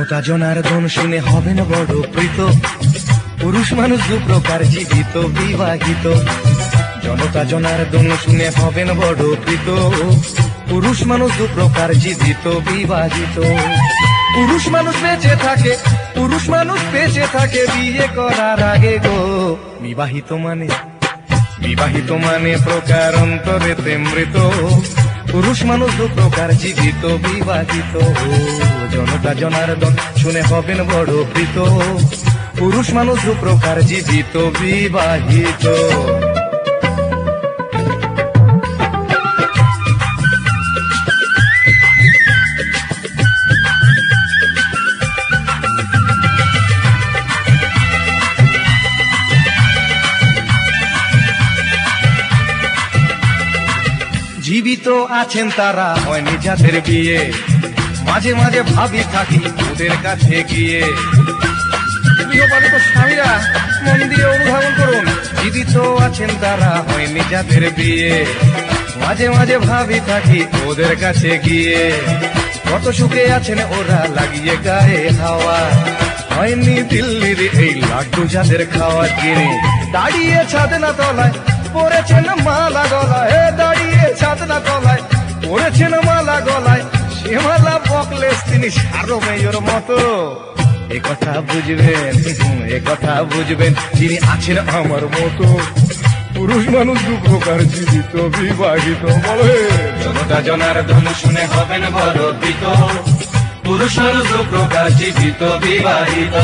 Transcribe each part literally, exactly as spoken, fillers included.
জনতা জনার্দন শুনে হবেন বড় প্রীত, পুরুষ মানুষ দু প্রকার জীবিত বিবাহিত। জনতা জনার্দন শুনে হবেন বড় প্রীত, পুরুষ মানুষ দু প্রকার জীবিত বিবাহিত। পুরুষ মানুষ বেঁচে থাকে, পুরুষ মানুষ বেঁচে থাকে বিয়ে করার আগে গো। বিবাহিত মানে বিবাহিত মানে প্রকার অন্তরেতে মৃত, পুরুষ মানুষ দু প্রকার জীবিত বিবাহিত। জনতা জনার্দন শুনে হবেন বড় প্রীত, পুরুষ মানুষ দু প্রকার জীবিত বিবাহিত। জীবিত আছেন তারা হয়নি যাদের বিয়ে, মাঝে মাঝে ভাবি থাকি ওদের কাছে গিয়ে। গৃহপালিত স্বামীরা মন দিয়ে অনুধাবন করুন, জীবিত আছেন তারা হয়নি যাদের বিয়ে, মাঝে মাঝে ভাবি থাকি ওদের কাছে গিয়ে। কত সুখে আছেন ওরা লাগিয়ে গায়ে হাওয়া, হয়নি দিল্লির এই লাড্ডু যাদের খাওয়া কিনে। দাঁড়িয়ে ছাদনা তলায় পড়েছেন মালা গলায়, দাঁড়িয়ে ছাদনা তলায় পড়েছেন মালা গলায়, সে মালা পকলেস তিনি সারো মেয়র মতো। এ কথা বুঝবেন, এ কথা বুঝবেন যিনি আছেন আমার মতো, পুরুষ মানুষ দু প্রকার জীবিত বিবাহিত। বলে জনতা জনার্দন শুনে হবেন বড় প্রীত, পুরুষ মানুষ দু প্রকার জীবিত বিবাহিত।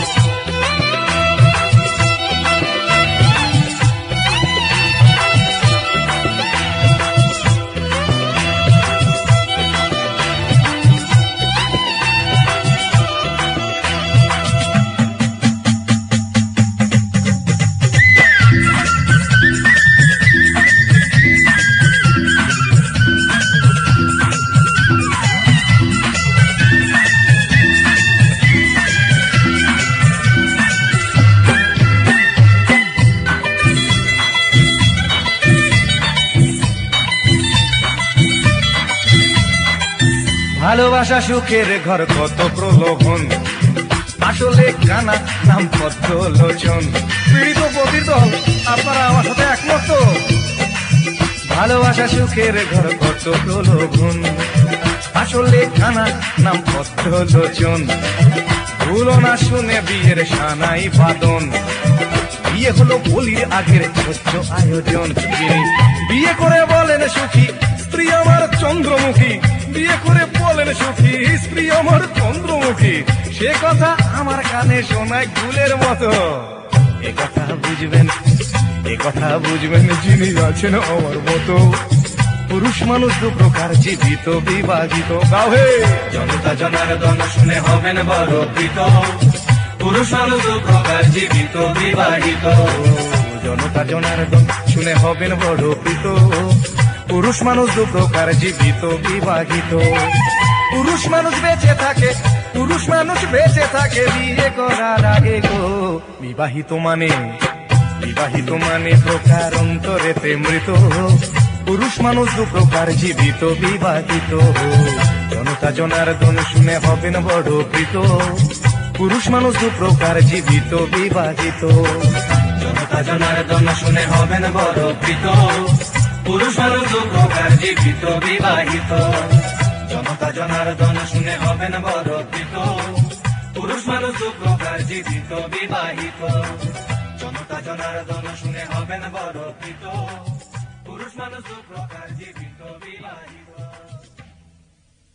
ভালোবাসা সুখের ঘর কত প্রলোভন, আসলে কানা নাম পদ্ম লোচন। পীড়িত পতিত আপনারা আমার সাথে একমত? ভালোবাসা সুখের ঘর কত প্রলোভন, আসলে কানা নাম পদ্ম লোচন। ভুলো না শুনে বিয়ের সানাই বাদন, বিয়ে হলো বলির আগের ভোজ্য আয়োজন। বিয়ে করে বলেন সুখী স্ত্রী আমার চন্দ্রমুখী, বিয়ে করে বলেন সুখী স্ত্রী আমার চন্দ্রমুখী, সে কথা আমার কানে শোনায় গুলের মতো। এ কথা বুঝবেন, এ কথা বুঝবেন যিনি আছেন আমার মতো, পুরুষ মানুষ দু প্রকার জীবিত বিবাহিত। গাহে জনতা জনার্দন শুনে হবেন বড় প্রীত, পুরুষ মানুষ দু প্রকার জীবিত বিবাহিত। জনতা জনার্দন শুনে হবেন বড় প্রীত, পুরুষ মানুষ দু প্রকার জীবিত বিবাহিত। পুরুষ মানুষ বেঁচে থাকে, পুরুষ মানুষ বেঁচে থাকে বিয়ে করার আগে গো। বিবাহিত মানে বিবাহিত মানে প্রকার অন্তরেতে মৃত, পুরুষ মানুষ দু প্রকার জীবিত বিবাহিত। জনতা জনার্দন শুনে হবেন বড় প্রীত, পুরুষ মানুষ দু প্রকার জীবিত বিবাহিত। জনতা জনার্দন শুনে হবেন বড় প্রীত, পুরুষ মানুষ দু প্রকার জীবিত বিবাহিত। জনতা জনার্দন শুনে হবেন বড় প্রীত, পুরুষ মানুষ দু প্রকার জীবিত বিবাহিত। জনতা জনার্দন শুনে হবেন বড় প্রীত, পুরুষ মানুষ দু প্রকার জীবিত বিবাহিত।